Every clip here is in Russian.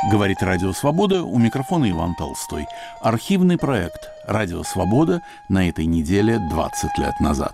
Говорит Радио Свобода, у микрофона Иван Толстой. Архивный проект «Радио Свобода» на этой неделе 20 лет назад.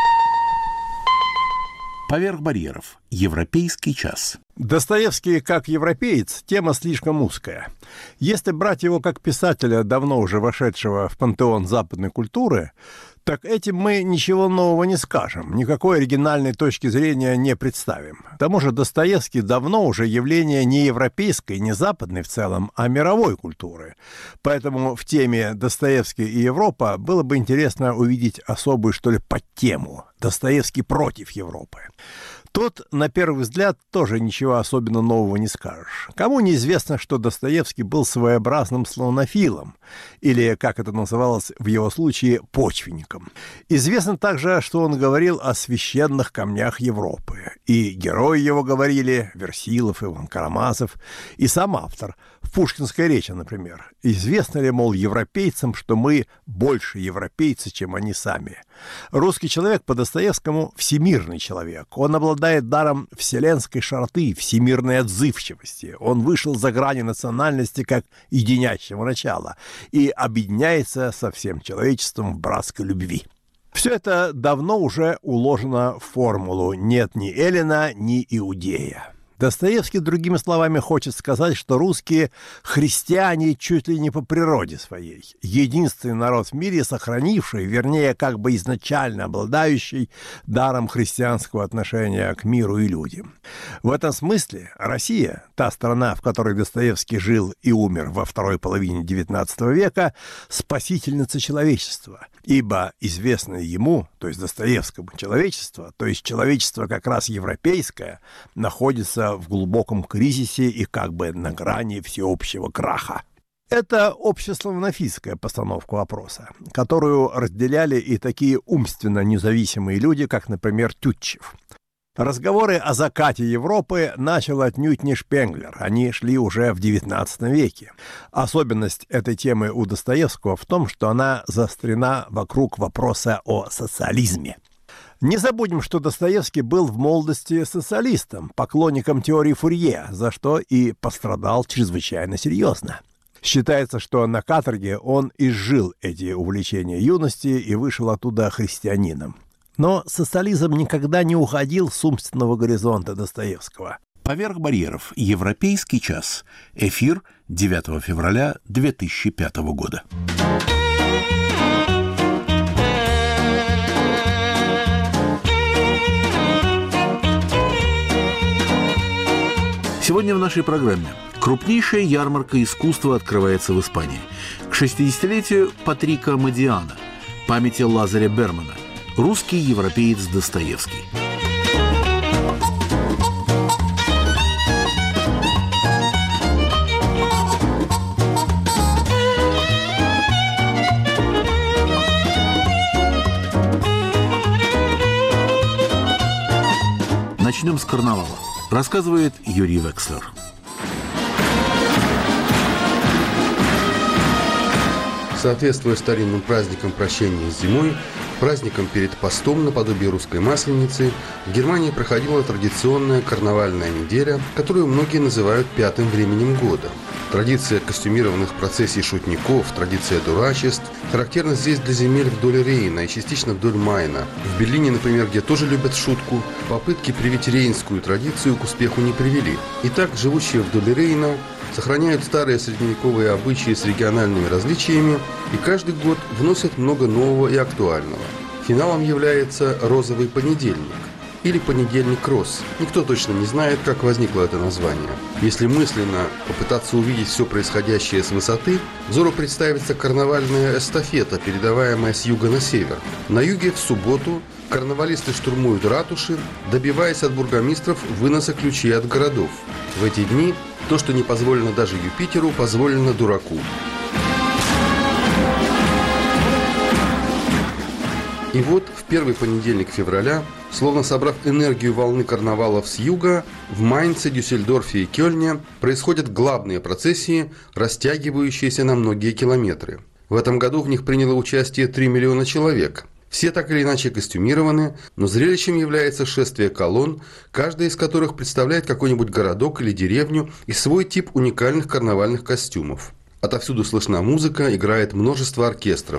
Поверх барьеров. Европейский час. Достоевский как европеец – тема слишком узкая. Если брать его как писателя, давно уже вошедшего в пантеон западной культуры, так этим мы ничего нового не скажем, никакой оригинальной точки зрения не представим. К тому же Достоевский давно уже явление не европейской, не западной в целом, а мировой культуры. Поэтому в теме Достоевский и Европа было бы интересно увидеть особую, что ли, подтему. Достоевский против Европы. Тут, на первый взгляд, тоже ничего особенно нового не скажешь. Кому неизвестно, что Достоевский был своеобразным славянофилом, или, как это называлось в его случае, почвенником. Известно также, что он говорил о священных камнях Европы. И герои его говорили, Версилов, Иван Карамазов, и сам автор, в пушкинской речи, например. Известно ли, мол, европейцам, что мы больше европейцы, чем они сами? Русский человек по Достоевскому – всемирный человек. Он обладает даром вселенской широты, всемирной отзывчивости. Он вышел за грани национальности как единящего начала и объединяется со всем человечеством в братской любви. Все это давно уже уложено в формулу «нет ни эллина, ни иудея». Достоевский, другими словами, хочет сказать, что русские христиане чуть ли не по природе своей. Единственный народ в мире, сохранивший, вернее, как бы изначально обладающий даром христианского отношения к миру и людям. В этом смысле Россия, та страна, в которой Достоевский жил и умер во второй половине XIX века, спасительница человечества. Ибо известное ему, то есть Достоевскому, человечество, то есть человечество как раз европейское, находится в глубоком кризисе и как бы на грани всеобщего краха. Это общеславянофильская постановка вопроса, которую разделяли и такие умственно независимые люди, как, например, Тютчев. Разговоры о закате Европы начал отнюдь не Шпенглер, они шли уже в XIX веке. Особенность этой темы у Достоевского в том, что она заострена вокруг вопроса о социализме. Не забудем, что Достоевский был в молодости социалистом, поклонником теории Фурье, за что и пострадал чрезвычайно серьезно. Считается, что на каторге он изжил эти увлечения юности и вышел оттуда христианином. Но социализм никогда не уходил с умственного горизонта Достоевского. Поверх барьеров. Европейский час. Эфир 9 февраля 2005 года. Сегодня в нашей программе крупнейшая ярмарка искусства открывается в Испании. К 60-летию Патрика Модиана, памяти Лазаря Бермана, русский европеец Достоевский. Начнем с карнавала. Рассказывает Юрий Векслер. Соответствуя старинным праздникам прощения с зимой, праздником перед постом наподобие русской Масленицы, в Германии проходила традиционная карнавальная неделя, которую многие называют пятым временем года. Традиция костюмированных процессий шутников, традиция дурачеств характерна здесь для земель вдоль Рейна и частично вдоль Майна. В Берлине, например, где тоже любят шутку, попытки привить рейнскую традицию к успеху не привели. Итак, живущие вдоль Рейна сохраняют старые средневековые обычаи с региональными различиями и каждый год вносят много нового и актуального. Финалом является «Розовый понедельник» или «Понедельник роз». Никто точно не знает, как возникло это название. Если мысленно попытаться увидеть все происходящее с высоты, взору представится карнавальная эстафета, передаваемая с юга на север. На юге в субботу карнавалисты штурмуют ратуши, добиваясь от бургомистров выноса ключей от городов. В эти дни то, что не позволено даже Юпитеру, позволено дураку. И вот в первый понедельник февраля, словно собрав энергию волны карнавалов с юга, в Майнце, Дюссельдорфе и Кёльне происходят главные процессии, растягивающиеся на многие километры. В этом году в них приняло участие 3 миллиона человек. Все так или иначе костюмированы, но зрелищем является шествие колонн, каждая из которых представляет какой-нибудь городок или деревню и свой тип уникальных карнавальных костюмов. Отовсюду слышна музыка, играет множество оркестров.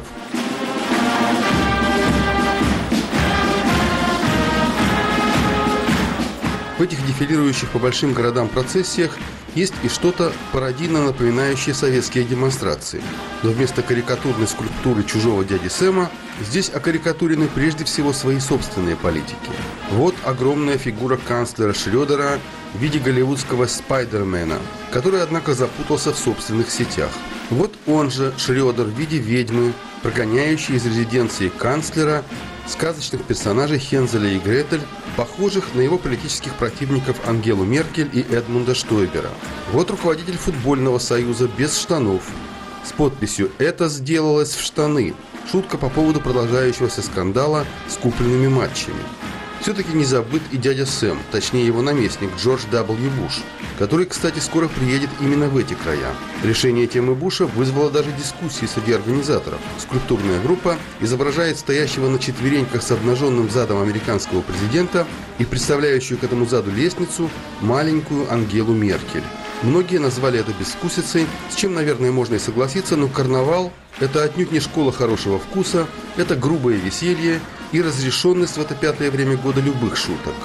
В этих дефилирующих по большим городам процессиях есть и что-то пародийно напоминающее советские демонстрации. Но вместо карикатурной скульптуры чужого дяди Сэма здесь окарикатурены прежде всего свои собственные политики. Вот огромная фигура канцлера Шрёдера в виде голливудского Спайдермена, который, однако, запутался в собственных сетях. Вот он же, Шрёдер, в виде ведьмы, прогоняющий из резиденции канцлера сказочных персонажей Хензеля и Гретель, похожих на его политических противников Ангелу Меркель и Эдмунда Штойбера. Вот руководитель футбольного союза без штанов, с подписью «Это сделалось в штаны». Шутка по поводу продолжающегося скандала с купленными матчами. Все-таки не забыт и дядя Сэм, точнее его наместник Джордж W. Буш, который, кстати, скоро приедет именно в эти края. Решение темы Буша вызвало даже дискуссии среди организаторов. Скульптурная группа изображает стоящего на четвереньках с обнаженным задом американского президента и представляющую к этому заду лестницу маленькую Ангелу Меркель. Многие назвали это бескусицей, с чем, наверное, можно и согласиться, но карнавал – это отнюдь не школа хорошего вкуса, это грубое веселье и разрешенность в это пятое время года любых шуток.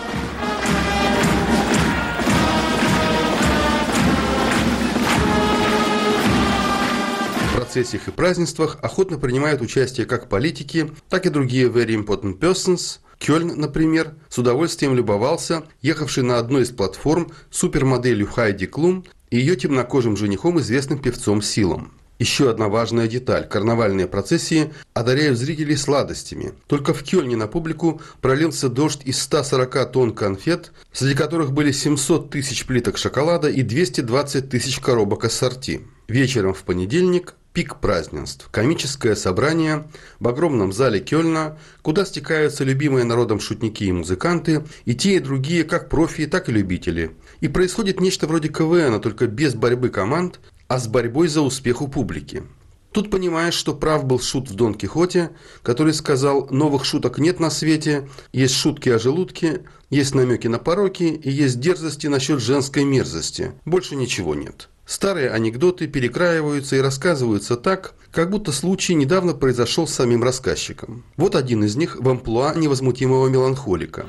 В процессиях и празднествах охотно принимают участие как политики, так и другие very important persons. Кёльн, например, с удовольствием любовался ехавшей на одной из платформ супермоделью Хайди Клум и ее темнокожим женихом, известным певцом Силом. Еще одна важная деталь. Карнавальные процессии одаряют зрителей сладостями. Только в Кёльне на публику пролился дождь из 140 тонн конфет, среди которых были 700 тысяч плиток шоколада и 220 тысяч коробок ассорти. Вечером в понедельник пик празднеств. Комическое собрание в огромном зале Кёльна, куда стекаются любимые народом шутники и музыканты, и те, и другие, как профи, так и любители. И происходит нечто вроде КВН, только без борьбы команд, а с борьбой за успех у публики. Тут понимаешь, что прав был шут в Дон Кихоте, который сказал: новых шуток нет на свете, есть шутки о желудке, есть намеки на пороки и есть дерзости насчет женской мерзости. Больше ничего нет. Старые анекдоты перекраиваются и рассказываются так, как будто случай недавно произошел с самим рассказчиком. Вот один из них в амплуа невозмутимого меланхолика.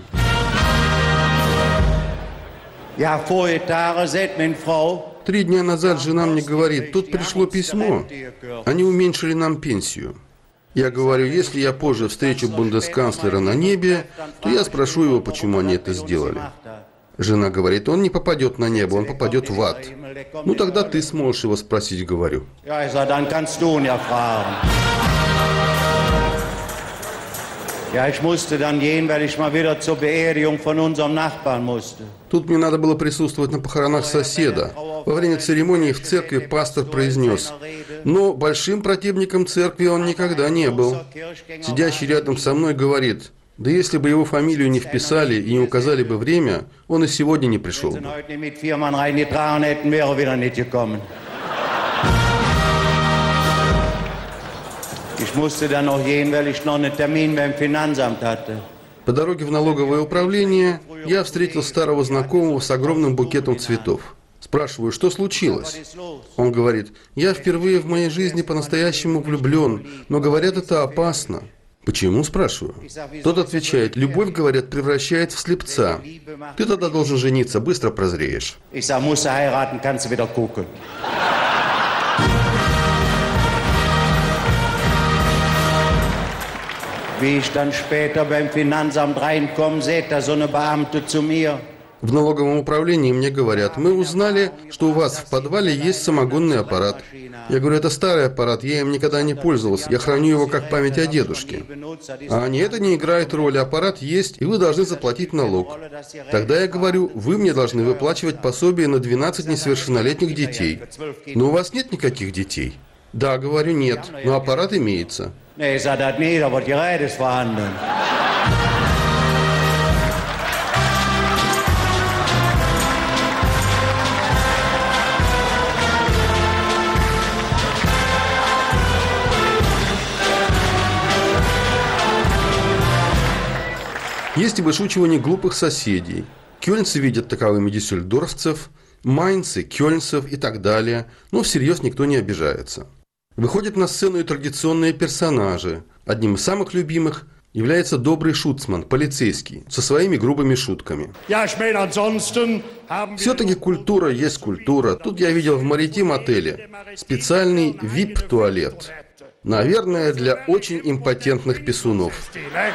3 дня назад жена мне говорит: тут пришло письмо, они уменьшили нам пенсию. Я говорю: если я позже встречу бундесканцлера на небе, то я спрошу его, почему они это сделали. Жена говорит: он не попадет на небо, он попадет в ад. Ну тогда ты сможешь его спросить, говорю. Тут мне надо было присутствовать на похоронах соседа. Во время церемонии в церкви пастор произнес: но большим противником церкви он никогда не был. Сидящий рядом со мной говорит: да если бы его фамилию не вписали и не указали бы время, он и сегодня не пришел бы. По дороге в налоговое управление я встретил старого знакомого с огромным букетом цветов. Спрашиваю: что случилось? Он говорит: я впервые в моей жизни по-настоящему влюблен, но говорят, это опасно. Почему, спрашиваю? Тот отвечает: любовь, говорят, превращает в слепца. Ты тогда должен жениться, быстро прозреешь. Wie ich dann später beim Finanzamt reinkomme, sagt so eine Beamte zu mir. В налоговом управлении мне говорят: мы узнали, что у вас в подвале есть самогонный аппарат. Я говорю: это старый аппарат, я им никогда не пользовался, я храню его как память о дедушке. А они: это не играет роли, аппарат есть, и вы должны заплатить налог. Тогда я говорю: вы мне должны выплачивать пособие на 12 несовершеннолетних детей. Но у вас нет никаких детей? Да, говорю, нет, но аппарат имеется. Есть и вышучивание глупых соседей. Кёльнцы видят таковыми дюссельдорфцев, майнцы – кёльнцев и так далее, но всерьез никто не обижается. Выходят на сцену и традиционные персонажи. Одним из самых любимых является добрый шуцман, полицейский, со своими грубыми шутками. Все-таки культура есть культура. Тут я видел в Маритим-отеле специальный VIP-туалет. Наверное, для очень импотентных писунов.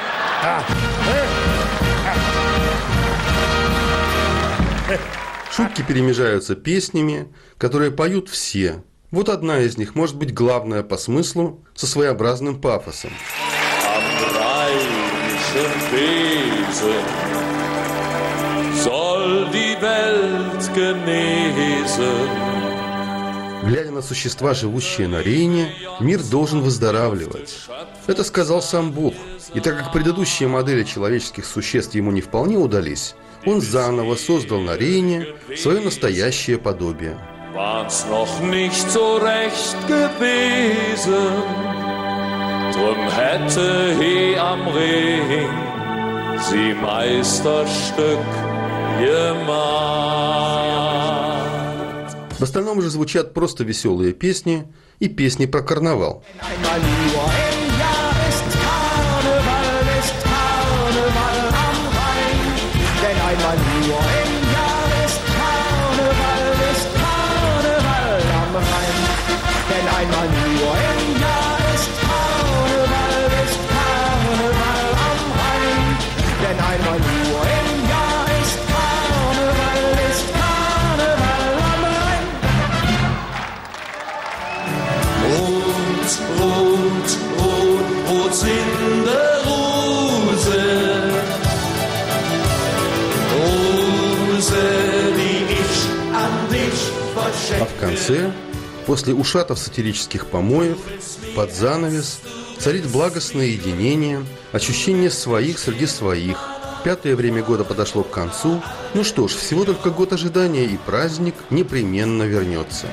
Шутки перемежаются песнями, которые поют все. Вот одна из них может быть главная по смыслу, со своеобразным пафосом. Глядя на существа, живущие на Рейне, мир должен выздоравливать. Это сказал сам Бог. И так как предыдущие модели человеческих существ ему не вполне удались, он заново создал на Рейне свое настоящее подобие. Drum hätte he am Ring sie Meisterstück gemacht. В остальном же звучат просто веселые песни и песни про карнавал. А в конце, после ушатов сатирических помоев, под занавес царит благостное единение, ощущение своих среди своих. Пятое время года подошло к концу. Ну что ж, всего только год ожидания, и праздник непременно вернется.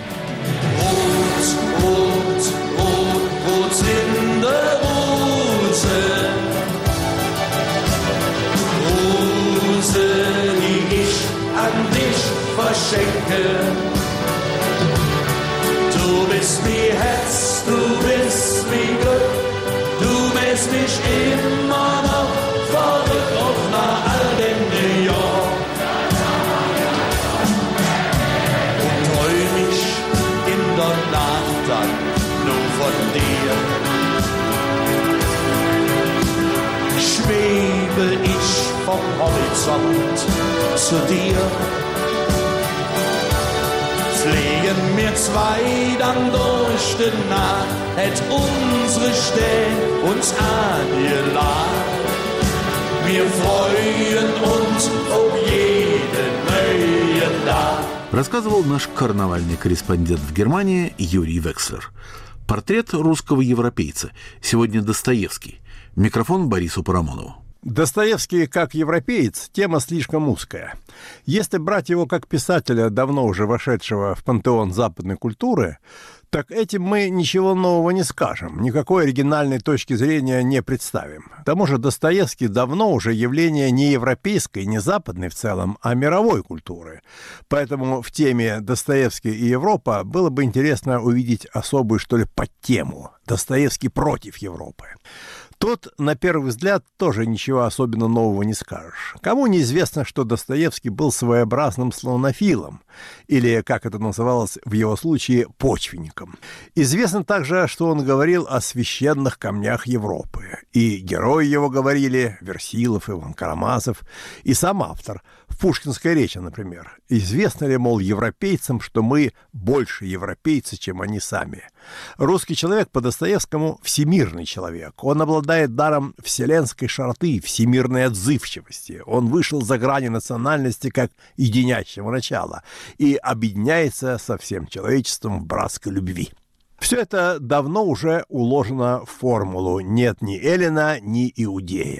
Du bist wie Herz, du bist wie Glück, du bist mich immer noch verrückt auf nach all dem Jahr. Und träum ich in der Nacht dann nur von dir. Schwebe ich vom Horizont zu dir. Fliegen wir zwei dann durch die Nacht, hätt unsere Stern uns angeladen. Wir freuen uns auf jeden neuen Tag. Рассказывал наш карнавальный корреспондент в Германии Юрий Векслер. Портрет русского европейца. Сегодня Достоевский. Микрофон Борису Парамонову. Достоевский как европеец – тема слишком узкая. Если брать его как писателя, давно уже вошедшего в пантеон западной культуры, так этим мы ничего нового не скажем, никакой оригинальной точки зрения не представим. К тому же Достоевский давно уже явление не европейской, не западной в целом, а мировой культуры. Поэтому в теме «Достоевский и Европа» было бы интересно увидеть особую, что ли, подтему «Достоевский против Европы». Тут, на первый взгляд, тоже ничего особенно нового не скажешь. Кому неизвестно, что Достоевский был своеобразным славянофилом, или, как это называлось в его случае, почвенником. Известно также, что он говорил о священных камнях Европы. И герои его говорили, Версилов, Иван Карамазов, и сам автор, в пушкинской речи, например. Известно ли, мол, европейцам, что мы больше европейцы, чем они сами? Русский человек по Достоевскому – всемирный человек. Он обладает даром вселенской широты, всемирной отзывчивости. Он вышел за грани национальности как единящего начала и объединяется со всем человечеством в братской любви. Все это давно уже уложено в формулу «нет ни эллина, ни иудея».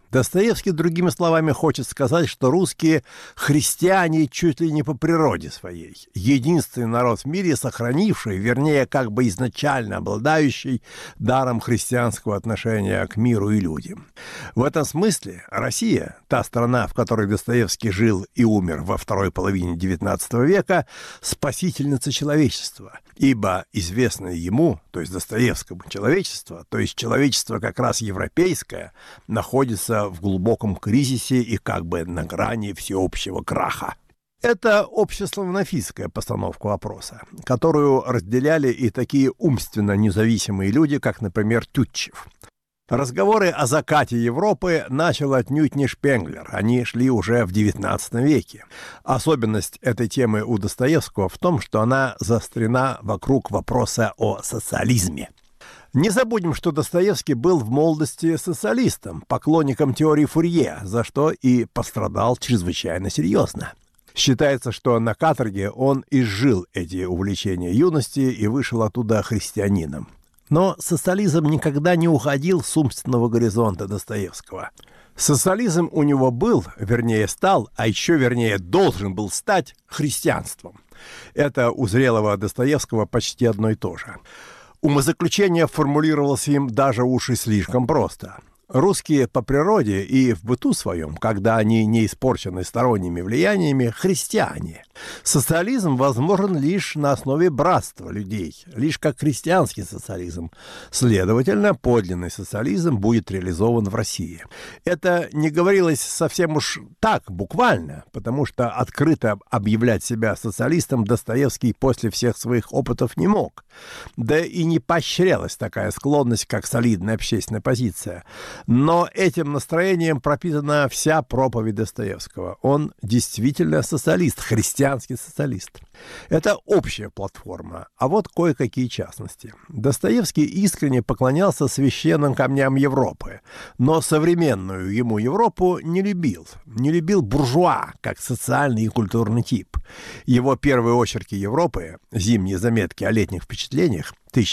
Достоевский, другими словами, хочет сказать, что русские христиане чуть ли не по природе своей. Единственный народ в мире, сохранивший, вернее, как бы изначально обладающий даром христианского отношения к миру и людям. В этом смысле Россия, та страна, в которой Достоевский жил и умер во второй половине XIX века, спасительница человечества, ибо известное ему, то есть Достоевскому, человечество, то есть человечество как раз европейское, находится в глубоком кризисе и как бы на грани всеобщего краха. Это общеславянофильская постановка вопроса, которую разделяли и такие умственно независимые люди, как, например, Тютчев. Разговоры о закате Европы начал отнюдь не Шпенглер, они шли уже в XIX веке. Особенность этой темы у Достоевского в том, что она заострена вокруг вопроса о социализме. Не забудем, что Достоевский был в молодости социалистом, поклонником теории Фурье, за что и пострадал чрезвычайно серьезно. Считается, что на каторге он изжил эти увлечения юности и вышел оттуда христианином. Но социализм никогда не уходил с умственного горизонта Достоевского. Социализм у него был, вернее стал, а еще вернее должен был стать христианством. Это у зрелого Достоевского почти одно и то же. Умозаключение формулировалось им даже уж и слишком просто. Русские по природе и в быту своем, когда они не испорчены сторонними влияниями, христиане. Социализм возможен лишь на основе братства людей, лишь как христианский социализм. Следовательно, подлинный социализм будет реализован в России. Это не говорилось совсем уж так, буквально, потому что открыто объявлять себя социалистом Достоевский после всех своих опытов не мог. Да и не поощрялась такая склонность, как солидная общественная позиция. Но этим настроением пропитана вся проповедь Достоевского. Он действительно социалист, христианский социалист. Это общая платформа, а вот кое-какие частности. Достоевский искренне поклонялся священным камням Европы, но современную ему Европу не любил. Не любил буржуа, как социальный и культурный тип. Его первые очерки Европы, зимние заметки о летних впечатлениях,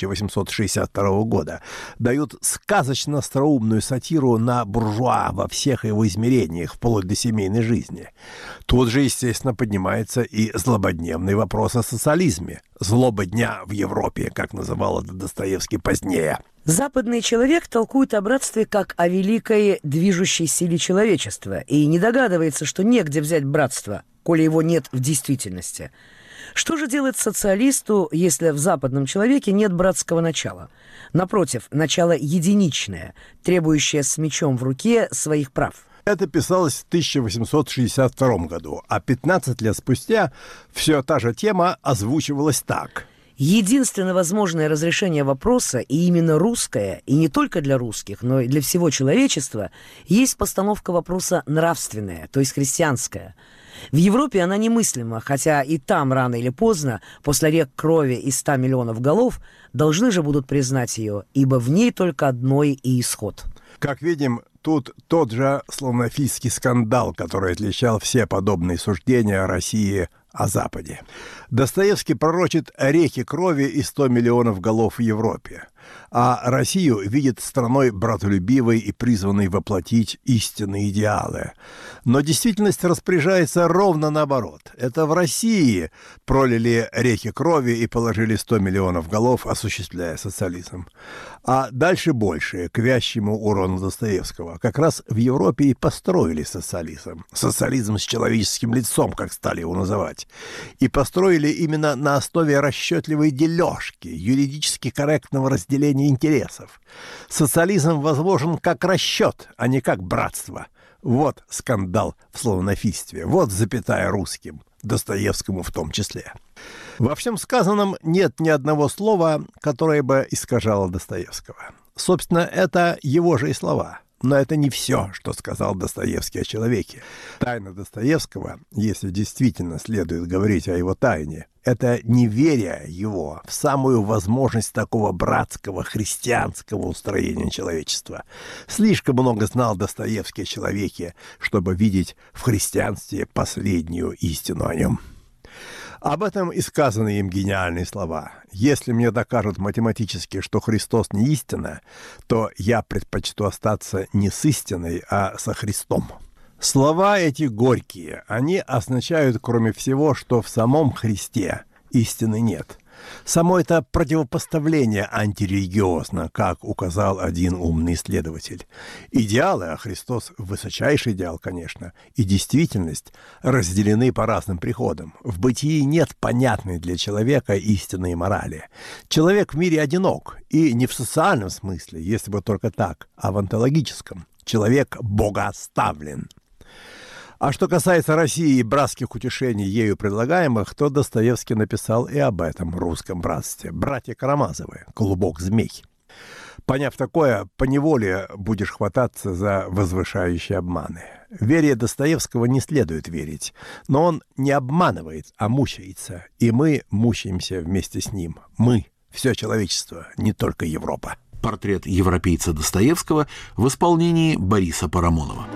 1862 года, дают сказочно остроумную сатиру на буржуа во всех его измерениях, вплоть до семейной жизни. Тут же, естественно, поднимается и злободневный вопрос о социализме. «Злоба дня в Европе», как называл это Достоевский позднее. Западный человек толкует о братстве как о великой движущей силе человечества и не догадывается, что негде взять братство, коли его нет в действительности. Что же делать социалисту, если в западном человеке нет братского начала? Напротив, начало единичное, требующее с мечом в руке своих прав. Это писалось в 1862 году, а 15 лет спустя все та же тема озвучивалась так. Единственное возможное разрешение вопроса, и именно русское, и не только для русских, но и для всего человечества, есть постановка вопроса нравственная, то есть христианская. В Европе она немыслима, хотя и там рано или поздно, после рек крови и 100 миллионов голов, должны же будут признать ее, ибо в ней только одной и исход. Как видим, тут тот же славянофильский скандал, который отличал все подобные суждения о России, о Западе. Достоевский пророчит реки крови и 100 миллионов голов в Европе, а Россию видит страной братолюбивой и призванной воплотить истинные идеалы. Но действительность распоряжается ровно наоборот. Это в России пролили реки крови и положили 100 миллионов голов, осуществляя социализм. А дальше больше, к вящему урону Достоевского. Как раз в Европе и построили социализм. Социализм с человеческим лицом, как стали его называть. И построили именно на основе расчетливой дележки, юридически корректного разделения интересов. Социализм возможен как расчет, а не как братство. Вот скандал в славянофильстве, вот запятая русским, Достоевскому в том числе. Во всем сказанном нет ни одного слова, которое бы искажало Достоевского. Собственно, это его же и слова. Но это не все, что сказал Достоевский о человеке. Тайна Достоевского, если действительно следует говорить о его тайне, это неверие его в самую возможность такого братского христианского устроения человечества. Слишком много знал Достоевский о человеке, чтобы видеть в христианстве последнюю истину о нем. Об этом и сказаны им гениальные слова. «Если мне докажут математически, что Христос не истина, то я предпочту остаться не с истиной, а со Христом». Слова эти горькие. Они означают, кроме всего, что в самом Христе истины нет. Само это противопоставление антирелигиозно, как указал один умный исследователь. Идеалы, а Христос – высочайший идеал, конечно, и действительность разделены по разным приходам. В бытии нет понятной для человека истинной морали. Человек в мире одинок, и не в социальном смысле, если бы только так, а в онтологическом. Человек богооставлен. А что касается России и братских утешений ею предлагаемых, то Достоевский написал и об этом русском братстве. «Братья Карамазовы. Клубок змей». Поняв такое, поневоле будешь хвататься за возвышающие обманы. Вере Достоевского не следует верить, но он не обманывает, а мучается. И мы мучаемся вместе с ним. Мы, все человечество, не только Европа. Портрет европейца Достоевского в исполнении Бориса Парамонова.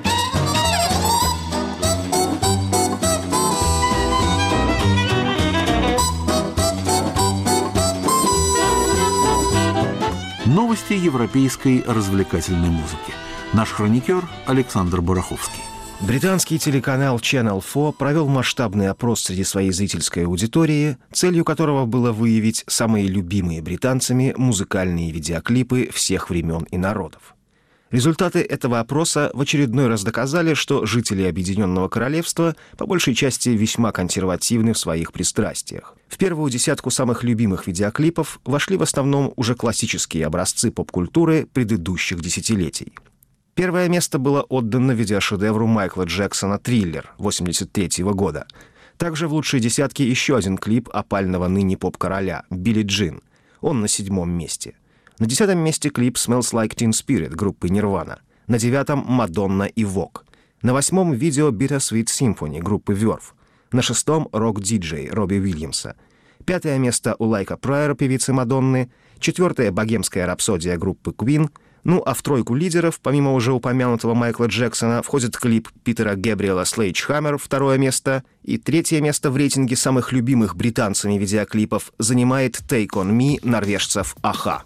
Новости европейской развлекательной музыки. Наш хроникер Александр Бараховский. Британский телеканал Channel 4 провел масштабный опрос среди своей зрительской аудитории, целью которого было выявить самые любимые британцами музыкальные видеоклипы всех времен и народов. Результаты этого опроса в очередной раз доказали, что жители Объединенного Королевства по большей части весьма консервативны в своих пристрастиях. В первую десятку самых любимых видеоклипов вошли в основном уже классические образцы поп-культуры предыдущих десятилетий. Первое место было отдано видеошедевру Майкла Джексона «Триллер» 1983 года. Также в лучшей десятке еще один клип опального ныне поп-короля «Билли Джин». Он на 7-м месте. На 10-м месте клип «Smells Like Teen Spirit» группы Nirvana. На 9-м «Мадонна» и «Vogue». На 8-м видео «Bittersweet Symphony» группы Verve. На 6-м «Рок-диджей» Робби Уильямса. 5-е место у Лайка Прайера, певицы Мадонны. 4-е «Богемская рапсодия» группы Queen. Ну а в тройку лидеров, помимо уже упомянутого Майкла Джексона, входит клип Питера Гэбриэла «Sledgehammer», 2-е место. И 3-е место в рейтинге самых любимых британцами видеоклипов занимает «Take on Me» норвежцев «Аха».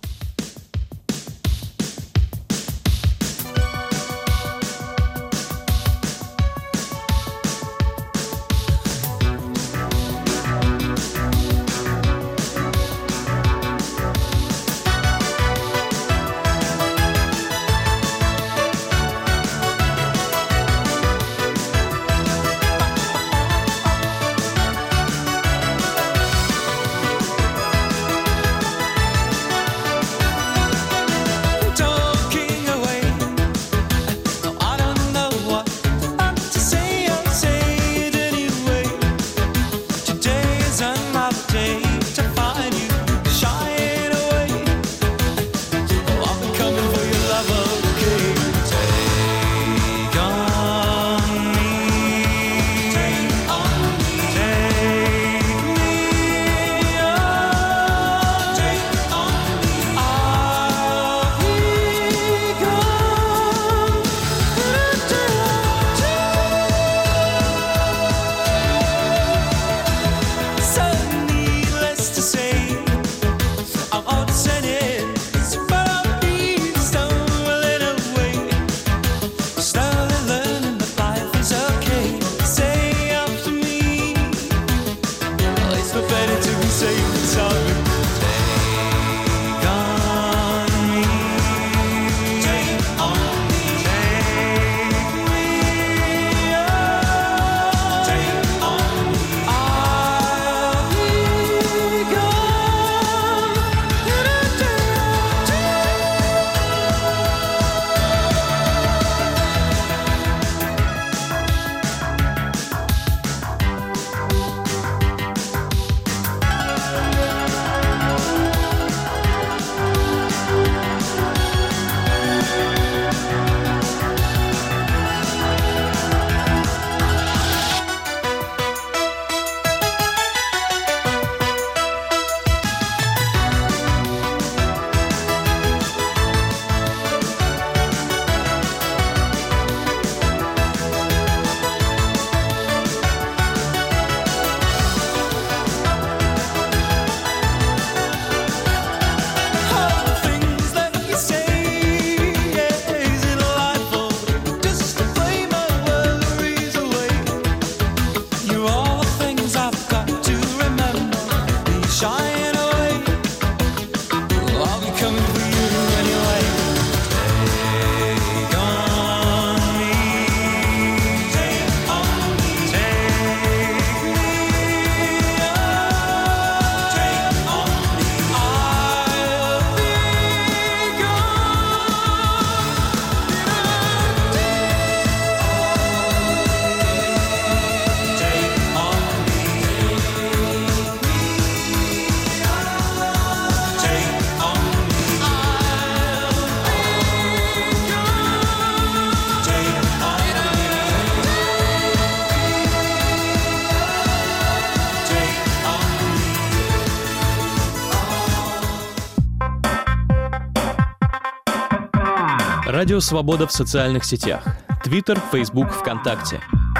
Радио «Свобода» в социальных сетях. Твиттер, Фейсбук, ВКонтакте.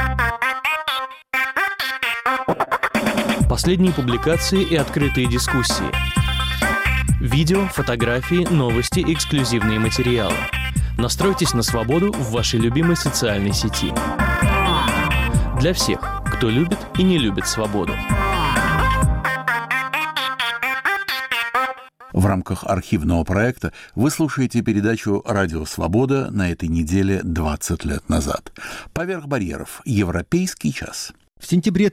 Последние публикации и открытые дискуссии. Видео, фотографии, новости, эксклюзивные материалы. Настройтесь на свободу в вашей любимой социальной сети. Для всех, кто любит и не любит свободу. В рамках архивного проекта вы слушаете передачу «Радио Свобода» на этой неделе 20 лет назад. «Поверх барьеров. Европейский час». В сентябре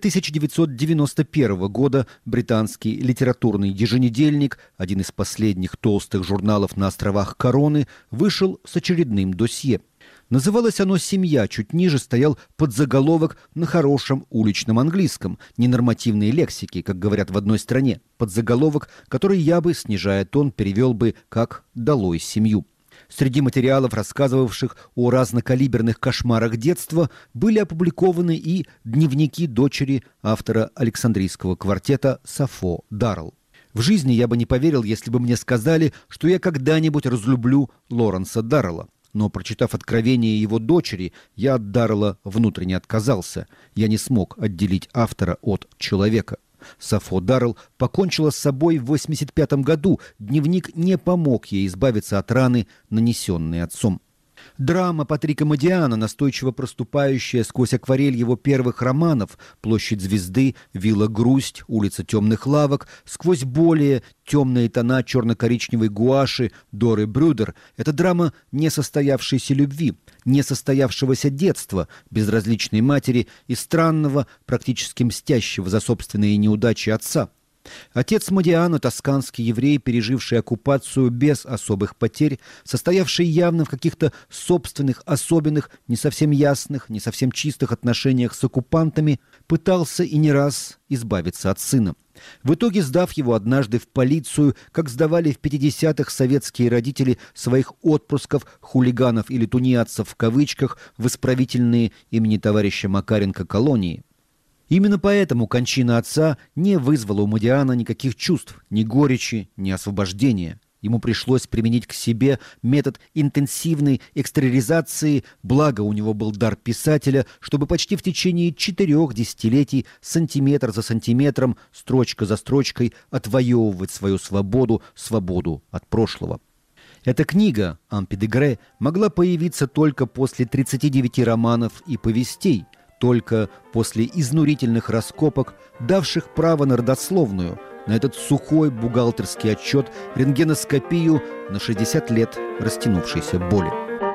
1991 года британский литературный еженедельник, один из последних толстых журналов на островах Короны, вышел с очередным досье. Называлось оно «Семья», чуть ниже стоял подзаголовок на хорошем уличном английском, ненормативной лексике, как говорят в одной стране, подзаголовок, который я бы, снижая тон, перевел бы как «Долой семью». Среди материалов, рассказывавших о разнокалиберных кошмарах детства, были опубликованы и дневники дочери автора Александрийского квартета Сафо Даррелл. В жизни я бы не поверил, если бы мне сказали, что я когда-нибудь разлюблю Лоренса Даррелла. Но, прочитав откровение его дочери, я от Даррелла внутренне отказался. Я не смог отделить автора от человека. Сафо Даррелл покончила с собой в 1985 году. Дневник не помог ей избавиться от раны, нанесенной отцом. Драма Патрика Модиана, настойчиво проступающая сквозь акварель его первых романов «Площадь звезды», «Вилла Грусть», «Улица темных лавок», сквозь более темные тона черно-коричневой гуаши Доры Брюдер – это драма несостоявшейся любви, несостоявшегося детства, безразличной матери и странного, практически мстящего за собственные неудачи отца. Отец Модиана, тосканский еврей, переживший оккупацию без особых потерь, состоявший явно в каких-то собственных, особенных, не совсем ясных, не совсем чистых отношениях с оккупантами, пытался и не раз избавиться от сына. В итоге, сдав его однажды в полицию, как сдавали в 50-х советские родители своих отпрысков, хулиганов или тунеядцев в кавычках, в исправительные имени товарища Макаренко колонии. Именно поэтому кончина отца не вызвала у Модиана никаких чувств, ни горечи, ни освобождения. Ему пришлось применить к себе метод интенсивной экстериоризации, благо у него был дар писателя, чтобы почти в течение 4 десятилетий, сантиметр за сантиметром, строчка за строчкой отвоевывать свою свободу, свободу от прошлого. Эта книга «Ампи-де-Гре» могла появиться только после 39 романов и повестей, только после изнурительных раскопок, давших право на родословную, на этот сухой бухгалтерский отчет, рентгеноскопию на 60 лет растянувшейся боли.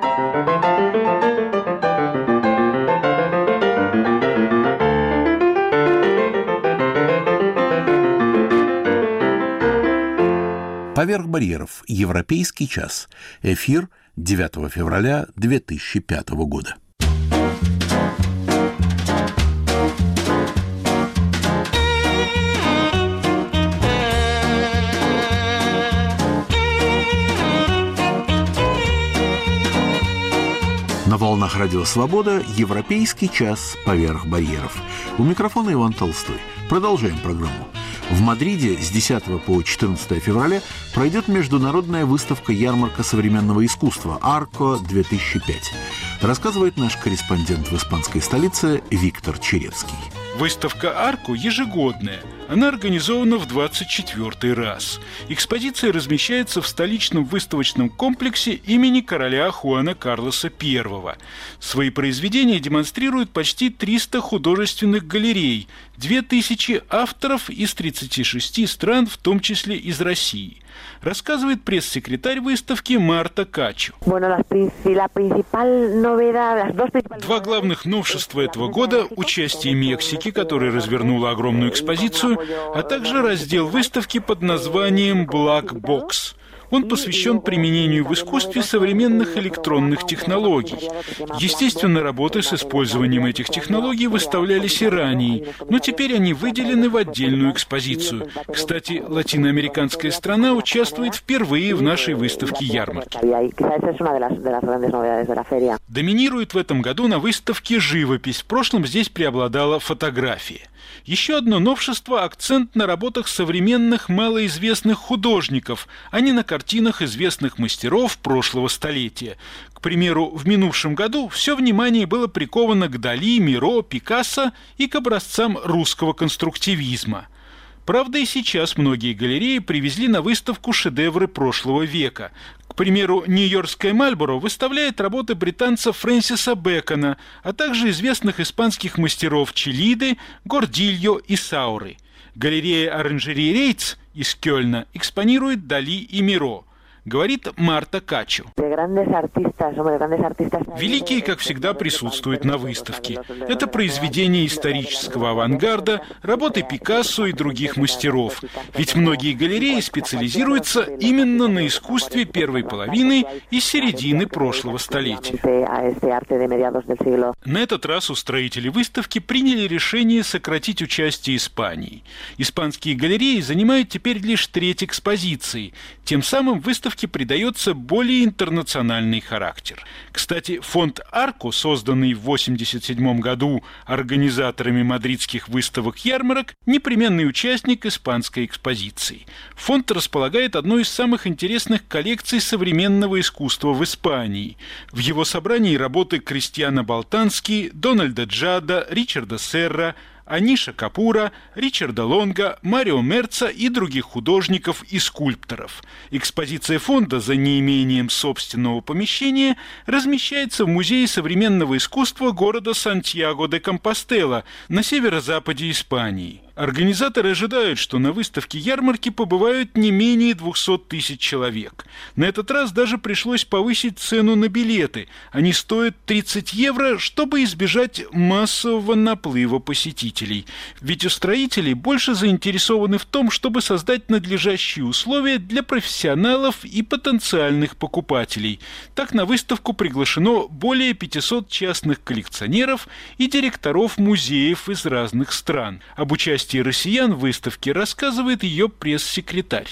«Поверх барьеров. Европейский час». Эфир 9 февраля 2005 года. На волнах «Радио Свобода» «Европейский час. Поверх барьеров». У микрофона Иван Толстой. Продолжаем программу. В Мадриде с 10 по 14 февраля пройдет международная выставка-ярмарка современного искусства «Арко-2005». Рассказывает наш корреспондент в испанской столице Виктор Черецкий. Выставка «Арко» ежегодная. Она организована в 24-й раз. Экспозиция размещается в столичном выставочном комплексе имени короля Хуана Карлоса I. Свои произведения демонстрируют почти 300 художественных галерей, 2000 авторов из 36 стран, в том числе из России. Рассказывает пресс-секретарь выставки Марта Качу. Два главных новшества этого года – участие Мексики, которая развернула огромную экспозицию, а также раздел выставки под названием «Black Box». Он посвящен применению в искусстве современных электронных технологий. Естественно, работы с использованием этих технологий выставлялись и ранее, но теперь они выделены в отдельную экспозицию. Кстати, латиноамериканская страна участвует впервые в нашей выставке-ярмарке. Доминирует в этом году на выставке живопись. В прошлом здесь преобладала фотография. Еще одно новшество – акцент на работах современных малоизвестных художников, а не на картинах известных мастеров прошлого столетия. К примеру, в минувшем году все внимание было приковано к Дали, Миро, Пикассо и к образцам русского конструктивизма. Правда, и сейчас многие галереи привезли на выставку шедевры прошлого века. К примеру, Нью-Йоркская Мальборо выставляет работы британца Фрэнсиса Бэкона, а также известных испанских мастеров Челиды, Гордильо и Сауры. Галерея оранжерей Рейтс из Кёльна экспонирует Дали и Миро. Говорит Марта Качу. Великие, как всегда, присутствуют на выставке. Это произведения исторического авангарда, работы Пикассо и других мастеров. Ведь многие галереи специализируются именно на искусстве первой половины и середины прошлого столетия. На этот раз устроители выставки приняли решение сократить участие Испании. Испанские галереи занимают теперь лишь треть экспозиции. Тем самым выставке придается более интернациональный характер. Кстати, фонд «Арко», созданный в 1987 году организаторами мадридских выставок-ярмарок, непременный участник испанской экспозиции. Фонд располагает одной из самых интересных коллекций современного искусства в Испании. В его собрании работы Кристиана Балтански, Дональда Джада, Ричарда Серра, Аниша Капура, Ричарда Лонга, Марио Мерца и других художников и скульпторов. Экспозиция фонда за неимением собственного помещения размещается в Музее современного искусства города Сантьяго-де-Компостела на северо-западе Испании. Организаторы ожидают, что на выставке ярмарки побывают не менее 200 тысяч человек. На этот раз даже пришлось повысить цену на билеты. Они стоят 30 евро, чтобы избежать массового наплыва посетителей. Ведь устроители больше заинтересованы в том, чтобы создать надлежащие условия для профессионалов и потенциальных покупателей. Так на выставку приглашено более 500 частных коллекционеров и директоров музеев из разных стран. Об участии россиян в выставке рассказывает ее пресс-секретарь.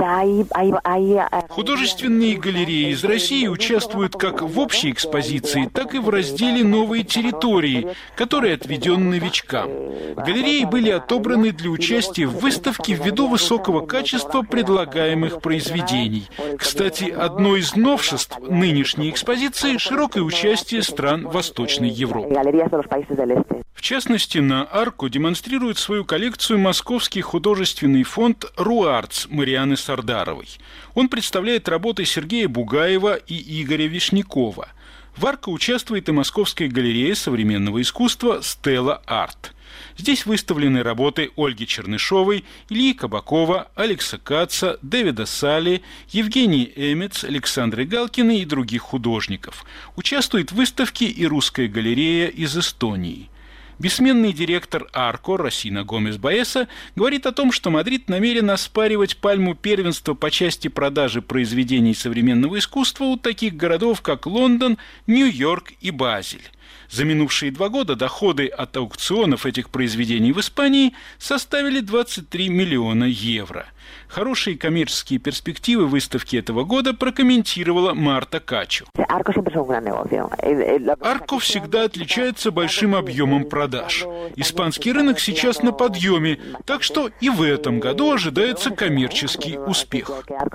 Художественные галереи из России участвуют как в общей экспозиции, так и в разделе «Новые территории», который отведен новичкам. Галереи были отобраны для участия в выставке ввиду высокого качества предлагаемых произведений. Кстати, одно из новшеств нынешней экспозиции – широкое участие стран Восточной Европы. В частности, на «Арко» демонстрирует свою коллекцию Московский художественный фонд «РУАРТС» Марианы Сардаровой. Он представляет работы Сергея Бугаева и Игоря Вишнякова. В «Арко» участвует и Московская галерея современного искусства «Стелла Арт». Здесь выставлены работы Ольги Чернышовой, Ильи Кабакова, Алекса Каца, Дэвида Салли, Евгении Эмец, Александры Галкиной и других художников. Участвует в выставке и русская галерея из Эстонии. Бессменный директор «Арко» Росина Гомес-Баеса говорит о том, что Мадрид намерен оспаривать пальму первенства по части продажи произведений современного искусства у таких городов, как Лондон, Нью-Йорк и Базель. За минувшие 2 года доходы от аукционов этих произведений в Испании составили 23 миллиона евро. Хорошие коммерческие перспективы выставки этого года прокомментировала Марта Качу. «Арко» всегда отличается большим объемом продаж. Испанский рынок сейчас на подъеме, так что и в этом году ожидается коммерческий успех.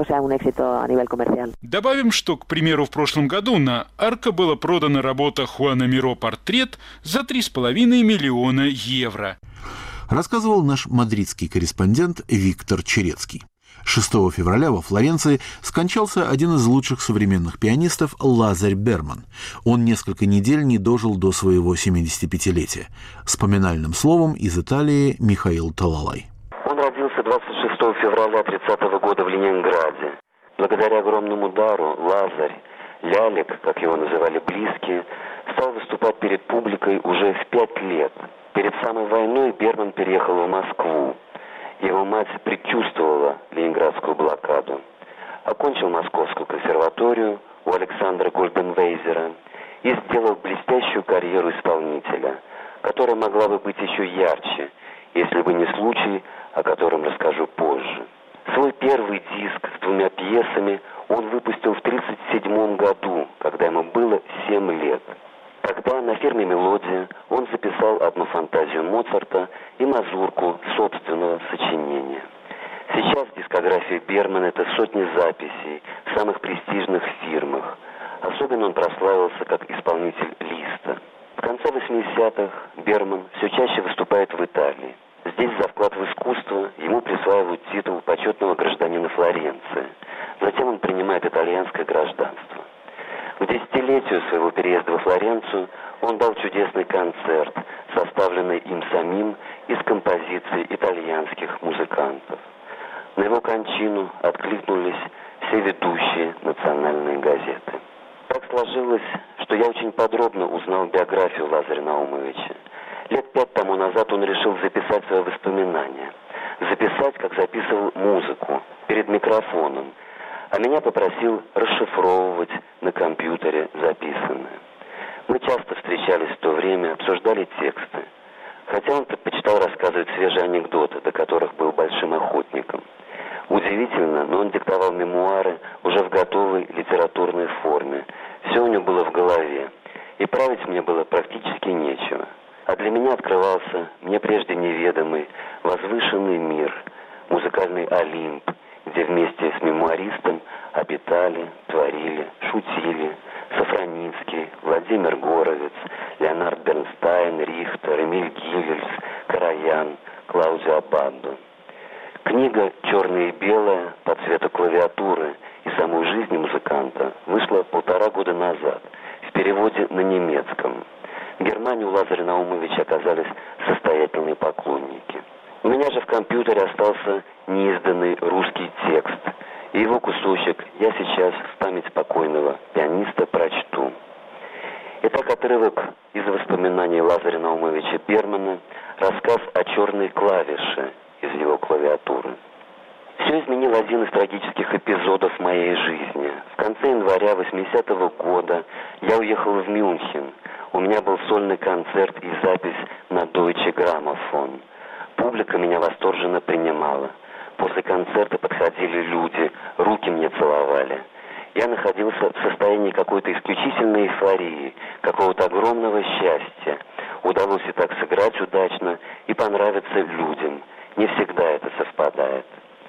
Добавим, что, к примеру, в прошлом году на «Арко» была продана работа Хуана Миро «Портрет» за 3,5 миллиона евро. Рассказывал наш мадридский корреспондент Виктор Черецкий. 6 февраля во Флоренции скончался один из лучших современных пианистов Лазарь Берман. Он несколько недель не дожил до своего 75-летия. С поминальным словом из Италии Михаил Талалай. Он родился 26 февраля 30 года в Ленинграде. Благодаря огромному дару Лазарь, Лялик, как его называли близкие, стал выступать перед публикой уже в 5 лет. Перед самой войной Берман переехал в Москву. Его мать предчувствовала ленинградскую блокаду. Окончил Московскую консерваторию у Александра Гольденвейзера и сделал блестящую карьеру исполнителя, которая могла бы быть еще ярче, если бы не случай, о котором расскажу позже. Свой первый диск с 2 пьесами он выпустил в 1937 году, когда ему было 7 лет. Тогда на фирме «Мелодия» он записал одну фантазию Моцарта и мазурку собственного сочинения. Сейчас в дискографии Бермана это сотни записей в самых престижных фирмах, Особенно он прославился как исполнитель Листа. В конце 80-х Берман все чаще выступает в Италии. Здесь за вклад в искусство ему присваивают титул почетного гражданина Флоренции. Затем он принимает итальянское гражданство. К десятилетию своего переезда во Флоренцию он дал чудесный концерт, составленный им самим из композиций итальянских музыкантов. На его кончину откликнулись все ведущие национальные газеты. Так сложилось, что я очень подробно узнал биографию Лазаря Наумовича. Лет 5 тому назад он решил записать свои воспоминания. Записать, как записывал музыку, перед микрофоном. А меня попросил расшифровывать на компьютере записанное. Мы часто встречались в то время, обсуждали тексты. Хотя он предпочитал рассказывать свежие анекдоты, до которых был большим охотником. Удивительно, но он диктовал мемуары уже в готовой литературной форме. Все у него было в голове. И править мне было практически нечего. А для меня открывался мне прежде неведомый, возвышенный мир, музыкальный Олимп, где вместе с мемуаристом обитали, творили, шутили Сафроницкий, Владимир Горовец, Леонард Бернстайн, Рихтер, Эмиль Гивельс, Караян, Клаудио Аббадо. Книга «Черное и белое» по цвету клавиатуры и самой жизни музыканта вышла 1,5 года назад в переводе на немецком. В Германии у Лазаря Наумовича оказались состоятельные поклонники. У меня же в компьютере остался неизданный русский текст, и его кусочек я сейчас в память покойного пианиста прочту. Итак, отрывок из воспоминаний Лазаря Наумовича Бермана, рассказ о черной клавише из его клавиатуры. Все изменил один из трагических эпизодов моей жизни. В конце января 80-го года я уехал в Мюнхен. У меня был сольный концерт и запись на Deutsche Grammophon. Публика меня восторженно принимала. После концерта подходили люди, руки мне целовали. Я находился в состоянии какой-то исключительной эйфории, какого-то огромного счастья. Удалось и так сыграть удачно, и понравиться людям. Не всегда это совпадает.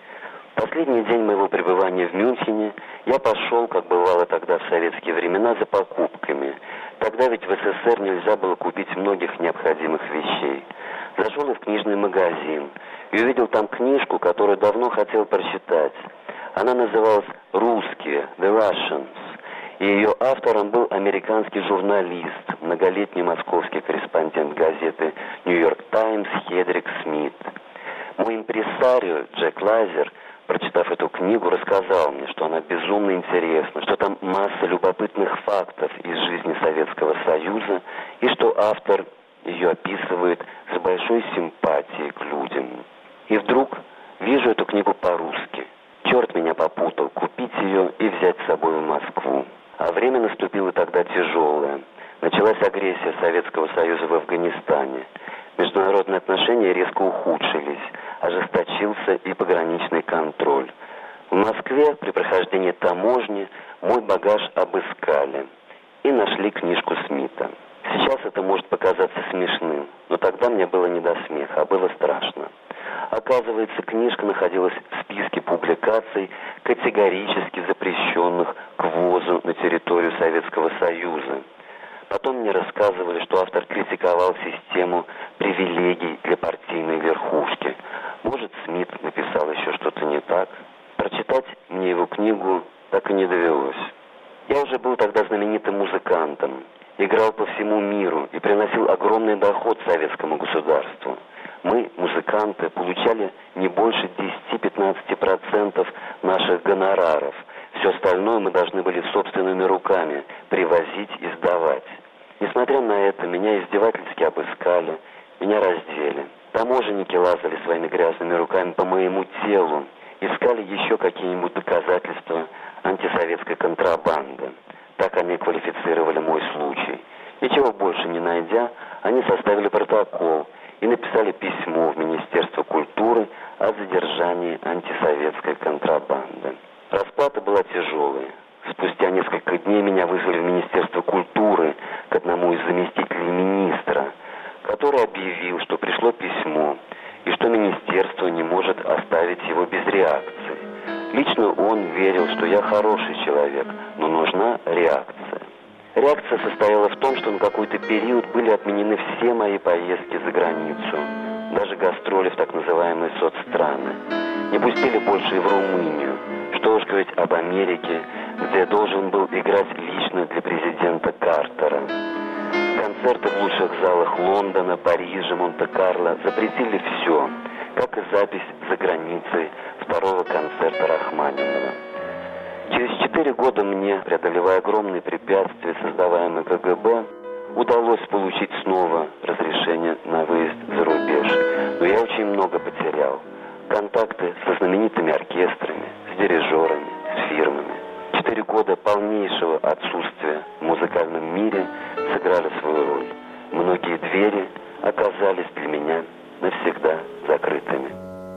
В последний день моего пребывания в Мюнхене я пошел, как бывало тогда в советские времена, за покупками. Тогда ведь в СССР нельзя было купить многих необходимых вещей. Зашел я в книжный магазин и увидел там книжку, которую давно хотел прочитать. Она называлась «Русские», «The Russians», и ее автором был американский журналист, многолетний московский корреспондент газеты «Нью-Йорк Таймс» Хедрик Смит. Мой импресарио Джек Лазер, прочитав эту книгу, рассказал мне, что она безумно интересна, что там масса любопытных фактов из жизни Советского Союза, и что автор ее описывает с большой симпатией к людям. И вдруг вижу эту книгу по-русски. Черт меня попутал, купить ее и взять с собой в Москву. А время наступило тогда тяжелое. Началась агрессия Советского Союза в Афганистане. Международные отношения резко ухудшились, ожесточился и пограничный контроль. В Москве при прохождении таможни мой багаж обыскали и нашли книжку Смита. Сейчас это может показаться смешным, но тогда мне было не до смеха, а было страшно. Оказывается, книжка находилась в списке публикаций, категорически запрещенных к ввозу на территорию Советского Союза. Потом мне рассказывали, что автор критиковал систему привилегий для партийной верхушки. Может, Смит написал еще что-то не так? Прочитать мне его книгу так и не довелось. Я уже был тогда знаменитым музыкантом, играл по всему миру и приносил огромный доход советскому государству. Мы, музыканты, получали не больше 10-15% наших гонораров. Все остальное мы должны были собственными руками привозить и сдавать. Несмотря на это, меня издевательски обыскали, меня раздели. Таможенники лазали своими грязными руками по моему телу, искали еще какие-нибудь доказательства антисоветской контрабанды. Так они квалифицировали мой случай. Ничего больше не найдя, они составили протокол и написали письмо в Министерство культуры о задержании антисоветской контрабанды. Расплата была тяжелая. Спустя несколько дней меня вызвали в Министерство культуры к одному из заместителей министра, который объявил, что пришло письмо и что министерство не может оставить его без реакции. Лично он верил, что я хороший человек, но нужна реакция. Реакция состояла в том, что на какой-то период были отменены все мои поездки за границу, даже гастроли в так называемые соцстраны. Не пустили больше и в Румынию. Что уж говорить об Америке, где я должен был играть лично для президента Картера. Концерты в лучших залах Лондона, Парижа, Монте-Карло запретили все, как и запись за границей второго концерта Рахманинова. Через 4 года мне, преодолевая огромные препятствия, создаваемые КГБ, удалось получить снова разрешение на выезд за рубеж. Но я очень много потерял. Контакты со знаменитыми оркестрами, с дирижерами, с фирмами. 4 года полнейшего отсутствия в музыкальном мире сыграли свою роль. Многие двери оказались для меня навсегда закрытыми.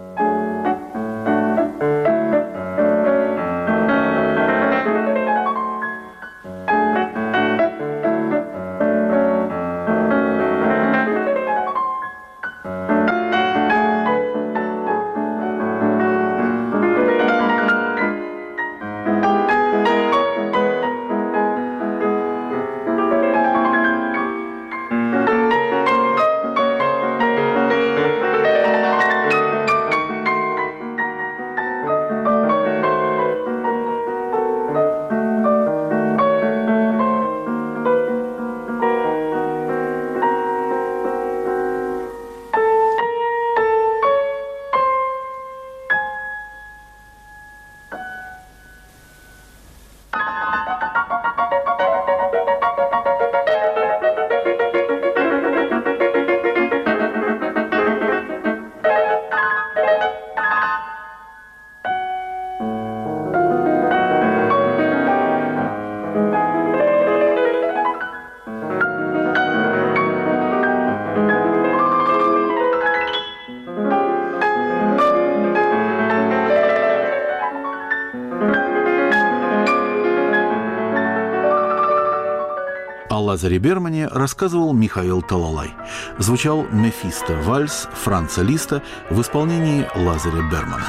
О Лазаре Бермане рассказывал Михаил Талалай. Звучал «Мефисто» вальс Франца Листа в исполнении Лазаря Бермана.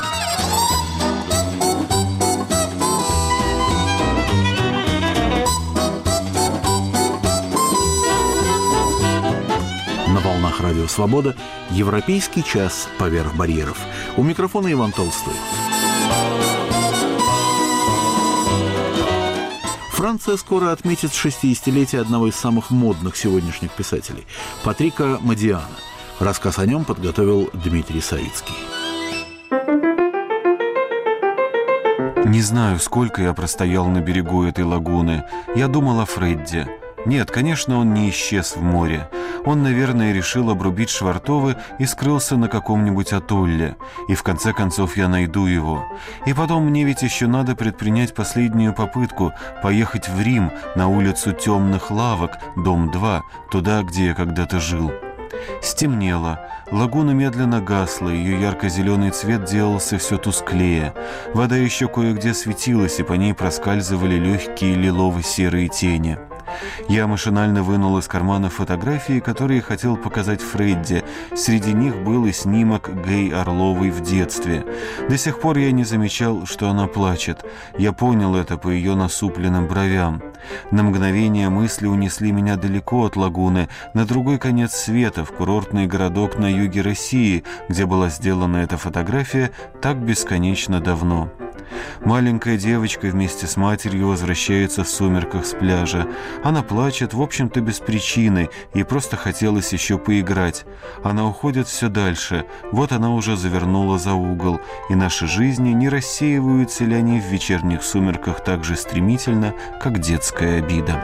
На волнах Радио Свобода «Европейский час поверх барьеров». У микрофона Иван Толстой. Франция скоро отметит 60-летие одного из самых модных сегодняшних писателей – Патрика Модиана. Рассказ о нем подготовил Дмитрий Савицкий. Не знаю, сколько я простоял на берегу этой лагуны. Я думал о Фредде. Нет, конечно, он не исчез в море. Он, наверное, решил обрубить швартовы и скрылся на каком-нибудь атолле. И в конце концов я найду его. И потом мне ведь еще надо предпринять последнюю попытку поехать в Рим на улицу Темных Лавок, дом 2, туда, где я когда-то жил. Стемнело. Лагуна медленно гасла, ее ярко-зеленый цвет делался все тусклее. Вода еще кое-где светилась, и по ней проскальзывали легкие лилово-серые тени. Я машинально вынул из кармана фотографии, которые хотел показать Фредди. Среди них был и снимок Гей Орловой в детстве. До сих пор я не замечал, что она плачет. Я понял это по ее насупленным бровям. На мгновение мысли унесли меня далеко от лагуны, на другой конец света, в курортный городок на юге России, где была сделана эта фотография так бесконечно давно. Маленькая девочка вместе с матерью возвращается в сумерках с пляжа. Она плачет, в общем-то, без причины, ей просто хотелось еще поиграть. Она уходит все дальше, вот она уже завернула за угол, и наши жизни не рассеиваются ли они в вечерних сумерках так же стремительно, как детская обида.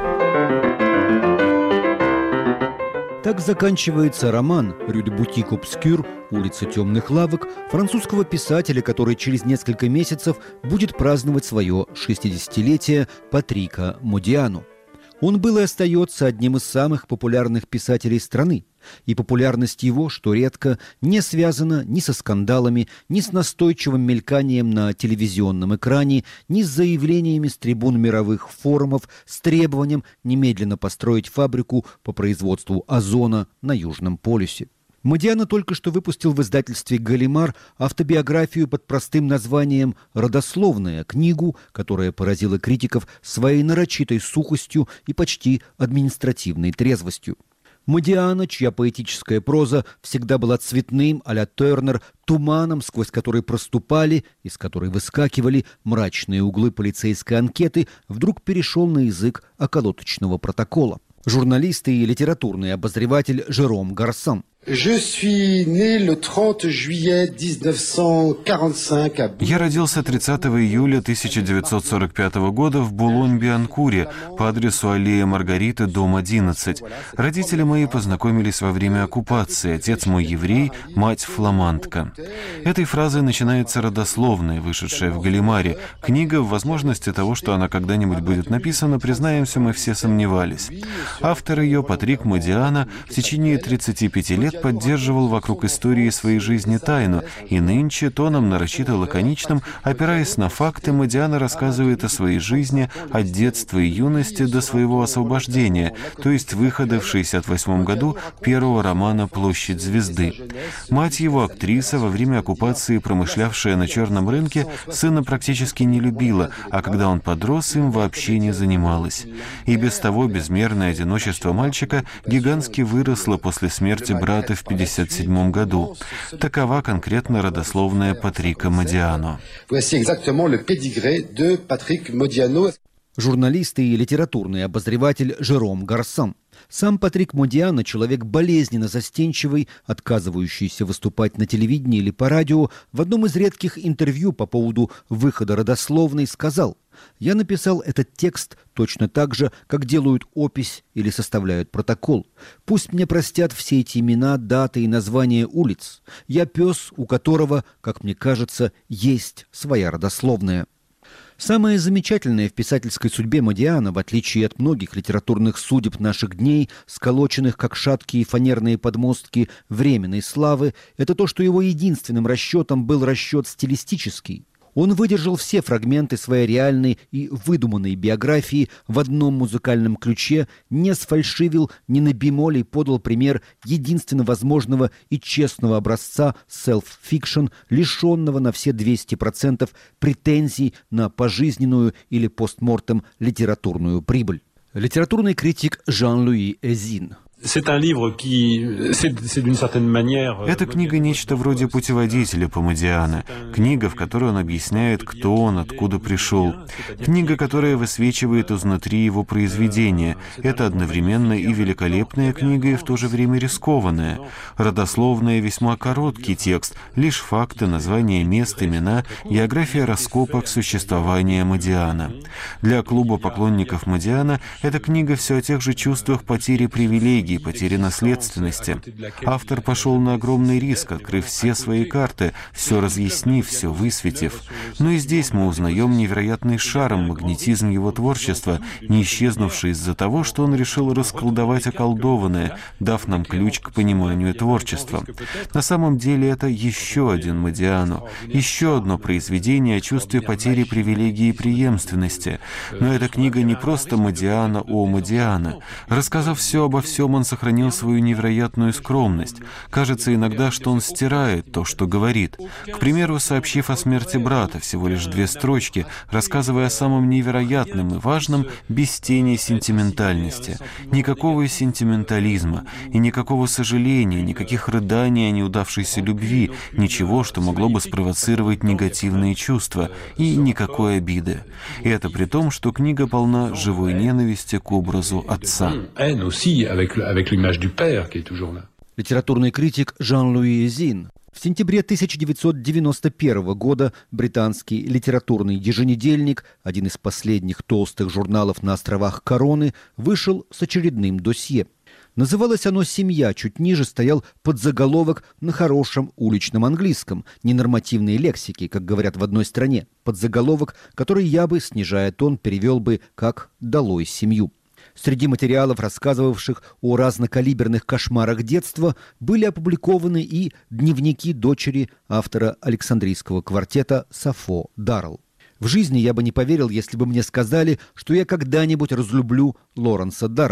Так заканчивается роман «Рю де Бутик Обскюр. Улица темных лавок» французского писателя, который через несколько месяцев будет праздновать свое 60-летие, Патрика Модиану. Он был и остается одним из самых популярных писателей страны. И популярность его, что редко, не связана ни со скандалами, ни с настойчивым мельканием на телевизионном экране, ни с заявлениями с трибун мировых форумов с требованием немедленно построить фабрику по производству озона на Южном полюсе. Модиано только что выпустил в издательстве «Галимар» автобиографию под простым названием «Родословная», книгу, которая поразила критиков своей нарочитой сухостью и почти административной трезвостью. Модиано, чья поэтическая проза всегда была цветным, а-ля Тернер, туманом, сквозь который проступали, из которой выскакивали мрачные углы полицейской анкеты, вдруг перешел на язык околоточного протокола. Журналист и литературный обозреватель Жером Гарсан. Я родился 30 июля 1945 года в Булонь-Бианкуре по адресу аллея Маргариты, дом 11. Родители мои познакомились во время оккупации. Отец мой еврей, мать фламандка. Этой фразой начинается родословная, вышедшая в Галимаре. Книга, в возможности того, что она когда-нибудь будет написана, признаемся, мы все сомневались. Автор ее, Патрик Модиано, в течение 35 лет поддерживал вокруг истории своей жизни тайну, и нынче тоном нарочито лаконичным, опираясь на факты, Модиано рассказывает о своей жизни от детства и юности до своего освобождения, то есть выхода в 1968 году первого романа «Площадь звезды». Мать его, актриса, во время оккупации промышлявшая на черном рынке, сына практически не любила, а когда он подрос, им вообще не занималась. И без того безмерное одиночество мальчика гигантски выросло после смерти брата в 1957 году. Такова конкретно родословная Патрика Модиано. Журналист и литературный обозреватель Жером Гарсан. Сам Патрик Модиано, человек болезненно застенчивый, отказывающийся выступать на телевидении или по радио, в одном из редких интервью по поводу выхода родословной сказал: «Я написал этот текст точно так же, как делают опись или составляют протокол. Пусть мне простят все эти имена, даты и названия улиц. Я пес, у которого, как мне кажется, есть своя родословная». Самое замечательное в писательской судьбе Модиано, в отличие от многих литературных судеб наших дней, сколоченных как шаткие фанерные подмостки временной славы, это то, что его единственным расчетом был расчет стилистический. Он выдержал все фрагменты своей реальной и выдуманной биографии в одном музыкальном ключе, не сфальшивил, ни на бемоле, подал пример единственно возможного и честного образца селф-фикшн, лишенного на все 200% претензий на пожизненную или постмортем литературную прибыль. Литературный критик Жан-Луи Эзин. Эта книга нечто вроде путеводителя по Модиано. Книга, в которой он объясняет, кто он, откуда пришел. Книга, которая высвечивает изнутри его произведения. Это одновременно и великолепная книга, и в то же время рискованная. Родословная весьма короткий текст, лишь факты, названия мест, имена, география раскопок существования Модиано. Для клуба поклонников Модиано эта книга все о тех же чувствах потери привилегий, потери наследственности. Автор пошел на огромный риск, открыв все свои карты, все разъяснив, все высветив. Но и здесь мы узнаем невероятный шарм, магнетизм его творчества, не исчезнувший из-за того, что он решил расколдовать околдованное, дав нам ключ к пониманию творчества. На самом деле это еще один Модиано, еще одно произведение о чувстве потери привилегий и преемственности. Но эта книга не просто Модиано о Модиано. Рассказав все обо всем, он сохранил свою невероятную скромность. Кажется иногда, что он стирает то, что говорит. К примеру, сообщив о смерти брата, всего лишь 2 строчки, рассказывая о самом невероятном и важном, без тени сентиментальности. Никакого сентиментализма и никакого сожаления, никаких рыданий о неудавшейся любви, ничего, что могло бы спровоцировать негативные чувства, и никакой обиды. И это при том, что книга полна живой ненависти к образу отца. Литературный критик Жан-Луи Эзин. В сентябре 1991 года британский литературный еженедельник, один из последних толстых журналов на островах Короны, вышел с очередным досье. Называлось оно «Семья», чуть ниже стоял подзаголовок на хорошем уличном английском, ненормативной лексике, как говорят в одной стране. Подзаголовок, который я бы, снижая тон, перевел бы как «Долой семью». Среди материалов, рассказывавших о разнокалиберных кошмарах детства, были опубликованы и дневники дочери автора Александрийского квартета Сафо Даррелл. В жизни я бы не поверил, если бы мне сказали, что я когда-нибудь разлюблю Лоренса Даррелла.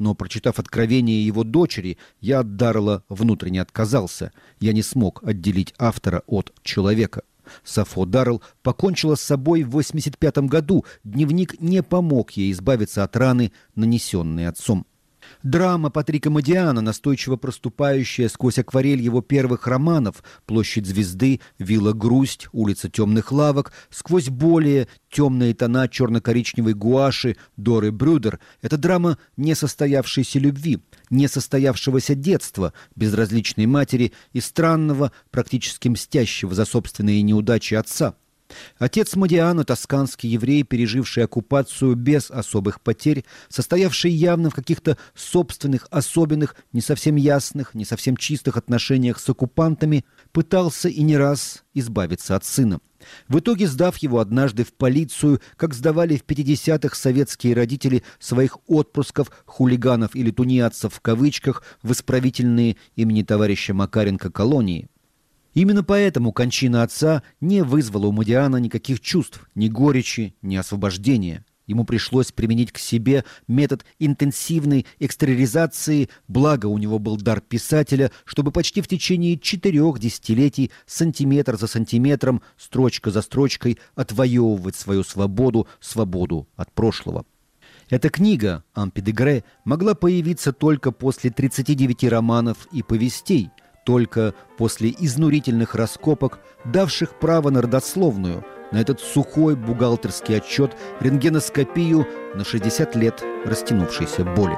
но, прочитав откровение его дочери, я от Даррелла внутренне отказался. Я не смог отделить автора от человека. Сафо Даррелл покончила с собой в 1985 году. Дневник не помог ей избавиться от раны, нанесенной отцом. Драма Патрика Модиана, настойчиво проступающая сквозь акварель его первых романов «Площадь звезды», «Вилла Грусть», «Улица темных лавок», сквозь более темные тона черно-коричневой гуаши Доры Брюдер – это драма несостоявшейся любви, несостоявшегося детства, безразличной матери и странного, практически мстящего за собственные неудачи отца. Отец Модиана, тосканский еврей, переживший оккупацию без особых потерь, состоявший явно в каких-то собственных, особенных, не совсем ясных, не совсем чистых отношениях с оккупантами, пытался и не раз избавиться от сына. В итоге, сдав его однажды в полицию, как сдавали в 50-х советские родители своих отпрысков, хулиганов или тунеядцев в кавычках, в исправительные имени товарища Макаренко колонии. Именно поэтому кончина отца не вызвала у Модиана никаких чувств, ни горечи, ни освобождения. Ему пришлось применить к себе метод интенсивной экстериоризации, благо у него был дар писателя, чтобы почти в течение 4 десятилетий, сантиметр за сантиметром, строчка за строчкой отвоевывать свою свободу, свободу от прошлого. Эта книга «Ампи-де-Гре» могла появиться только после 39 романов и повестей, только после изнурительных раскопок, давших право на родословную, на этот сухой бухгалтерский отчет, рентгеноскопию на 60 лет растянувшейся боли.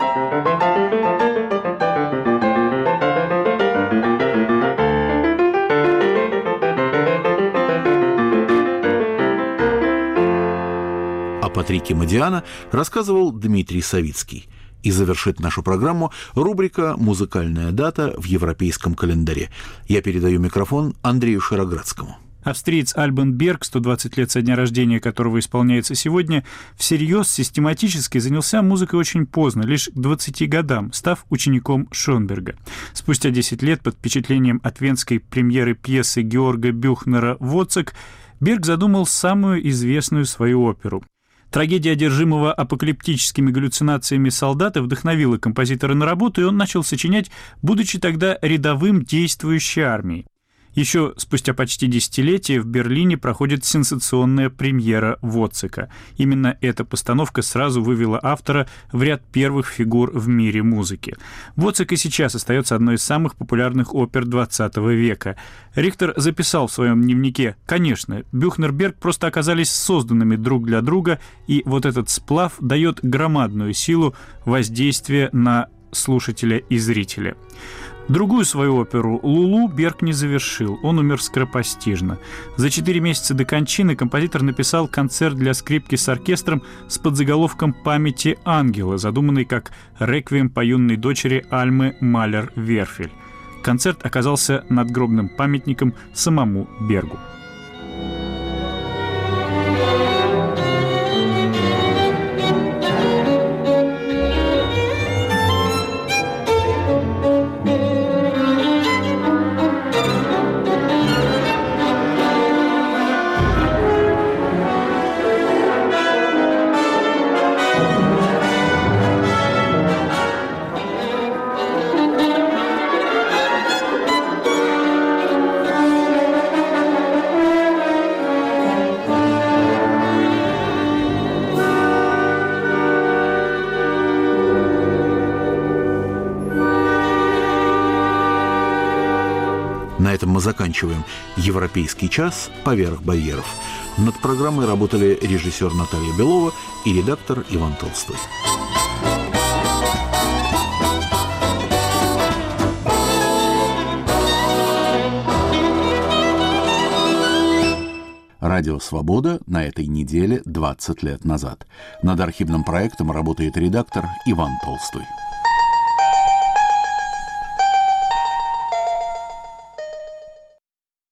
О Патрике Модиана рассказывал Дмитрий Савицкий. И завершит нашу программу рубрика «Музыкальная дата в европейском календаре». Я передаю микрофон Андрею Широградскому. Австриец Альбан Берг, 120 лет со дня рождения которого исполняется сегодня, всерьез систематически занялся музыкой очень поздно, лишь к 20 годам, став учеником Шонберга. Спустя 10 лет под впечатлением от венской премьеры пьесы Георга Бюхнера «Воцик» Берг задумал самую известную свою оперу. Трагедия одержимого апокалиптическими галлюцинациями солдата вдохновила композитора на работу, и он начал сочинять, будучи тогда рядовым действующей армией. Еще спустя почти десятилетие в Берлине проходит сенсационная премьера Воцика. Именно эта постановка сразу вывела автора в ряд первых фигур в мире музыки. Воцик и сейчас остается одной из самых популярных опер XX века. Рихтер записал в своем дневнике: «Конечно, Бюхнер, Берг просто оказались созданными друг для друга, и вот этот сплав дает громадную силу воздействия на слушателя и зрителя». Другую свою оперу «Лулу» Берг не завершил, он умер скоропостижно. За 4 месяца до кончины композитор написал концерт для скрипки с оркестром с подзаголовком «Памяти ангела», задуманный как реквием по юной дочери Альмы Малер-Верфель. Концерт оказался надгробным памятником самому Бергу. На этом мы заканчиваем «Европейский час. Поверх барьеров». Над программой работали режиссер Наталья Белова и редактор Иван Толстой. Радио «Свобода» на этой неделе 20 лет назад. Над архивным проектом работает редактор Иван Толстой.